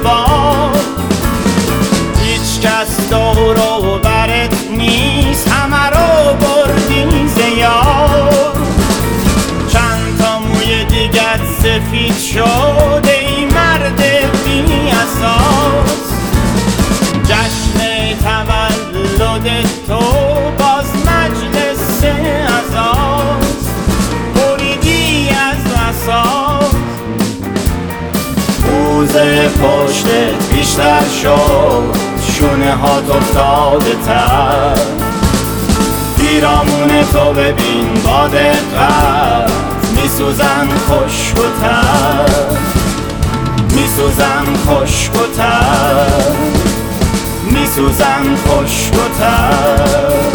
باد. هیچ کس دور و برت نیست، همه رو بردی ز یاد. چند تا موی دیگت سفید شد ای مرد بی اساس. جشن تولد تو باز مجلس عزاست، بریدی از اساس. پوز پشتت بیشتر شد، شونه هات افتاده تر. پیرامون تو ببین با دقت، میسوزن خشک و تر، میسوزن خشک و تر، میسوزن خشک و تر.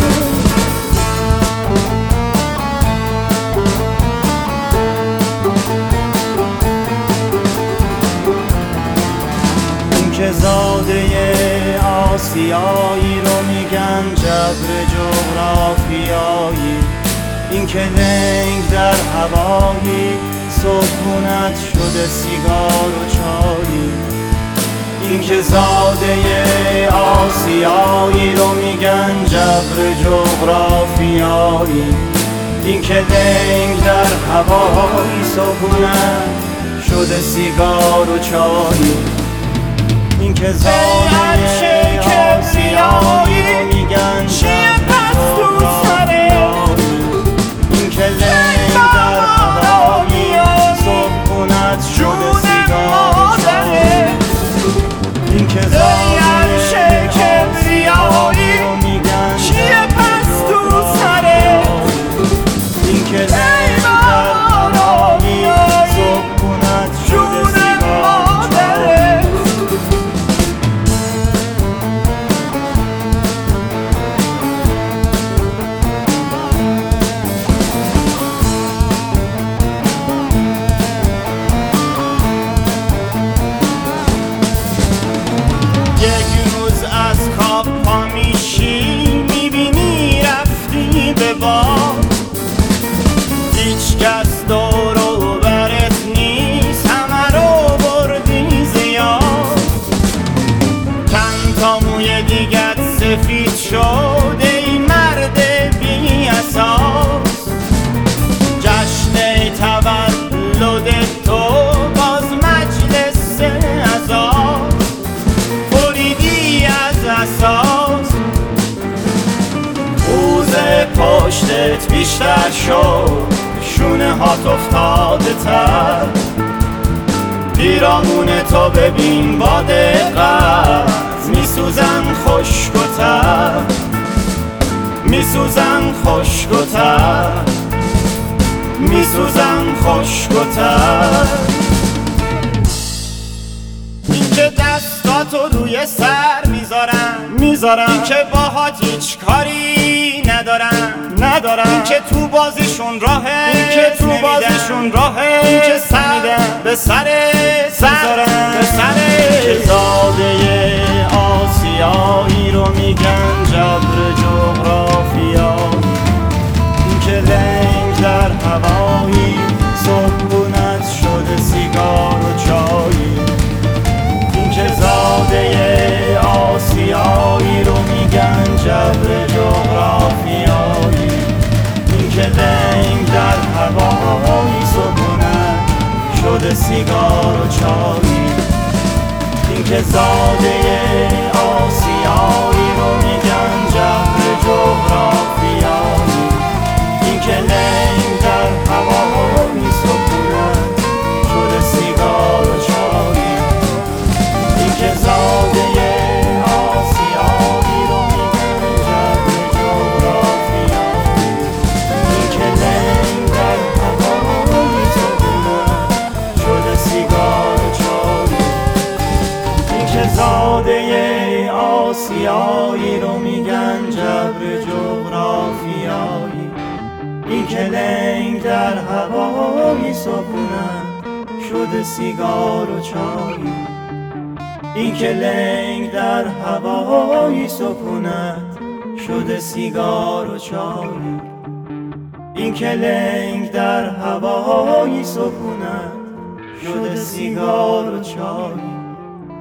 این که زاده آسیایی رو میگن جبر جغرافیایی. این که لنگ در هوایی صبحونت شده سیگار و چایی. این که زاده آسیایی رو میگن جبر جغرافیایی. این که لنگ در هوایی صبحونت شده سیگار و چایی. این که زاده آسیایی رو میگن جبر جغرافیایی. این که لنگ در هوایی صبحونت شده سیگار و چایی. این که زاده کبریایی رو میگن چیه پس تو سره. این که لنگ در هوایی صبحونت شده سیگار و چایی. یک روز از خواب پا میشی، میبینی رفتی به باد. هیچ کس دور و برت نیست، همه رو بردی ز یاد. چند تا موی دیگت سفید شد ای مرد بی اساس. جشن تولد تو باز مجلس عزاست، بریدی از اساس. پوز پشتت بیشتر شد، شونه هات افتاده تر. پیرامون تو ببین با دقت، میسوزن خشک و تر، میسوزن خشک و تر، میسوزن خشک و تر. این که دستاتو روی سر میذارن، این که باهات هیچ کاری ندارن. این که تو بازیشون راهه، این که تو بازیشون راهه، این که سر به سر میذارن، به سر. که زاده آسیایی رو میگن جبر جغرافیایی. این که لنگ در هوایی صبحونت شده سیگار و چایی. این که زاده آسیایی رو میگن جبر جغرافیایی. این که لنگ در هوایی صبحونت شده سیگار و چایی. این که زاده آسیایی رو میگن جبر جغرافیایی. این که لنگ در هوایی صبحونت شده سیگار و چایی. این که زاده آسیایی رو میگن جبر جغرافیایی. این که لنگ در هوایی صبحونت شده سیگار و چایی. این که زاده آسیایی رو میگن جبر جغرافیایی. این که لنگ در هوایی صبحونت شده سیگار و چایی. این که لنگ در هوایی صبحونت شده سیگار و چایی. این که لنگ در هوایی صبحونت شده سیگار و چایی.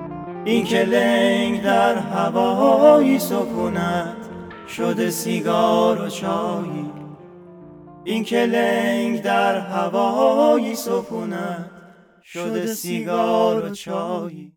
این که لنگ در هوایی سکونت شده سیگار و چایی. این که لنگ در هوایی سکونت شده سیگار و چایی.